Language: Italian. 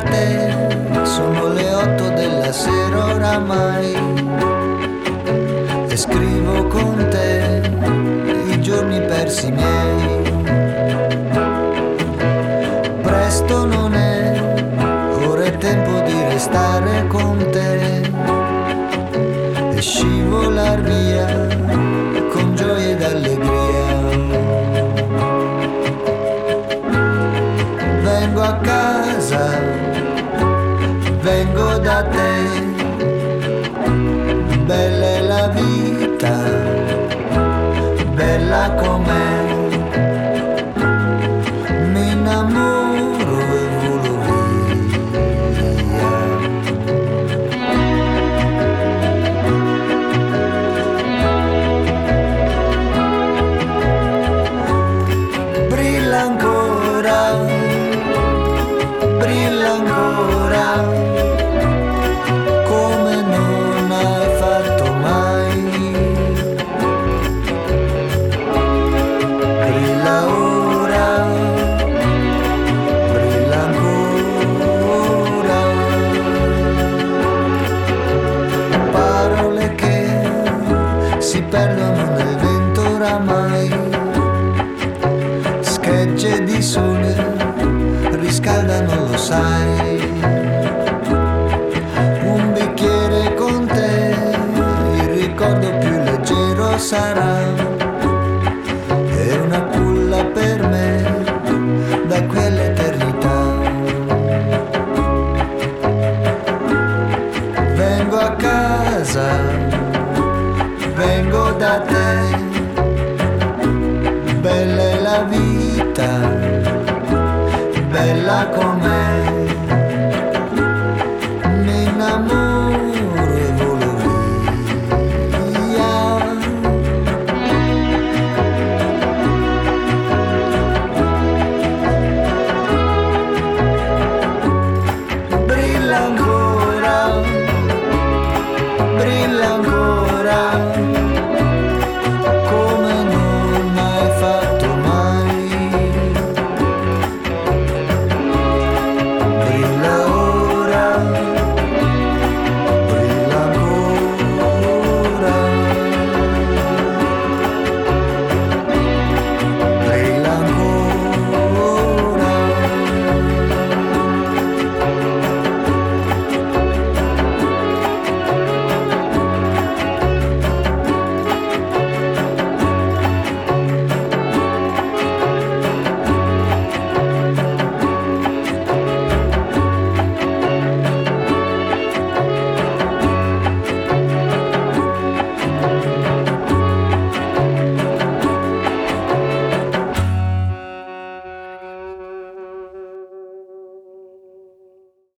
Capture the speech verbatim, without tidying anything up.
te, sono le otto della sera oramai, e scrivo con te i giorni persi miei. Presto non è, ora è tempo di restare con te e scivolar via con gioia ed allegria. Vengo a casa, vengo da te, bella è la vita, bella com'è, mi innamoro e volo via. Brilla ancora, brilla ancora, come non hai fatto mai. Brilla ora, brilla ancora. Parole che si perdono nel vento oramai, schegge di sole riscaldano, lo sai. Un bicchiere con te, il ricordo più leggero sarà, e una culla per me da quell'eternità. Vengo a casa, vengo da te, bella è la vita, bella com'è,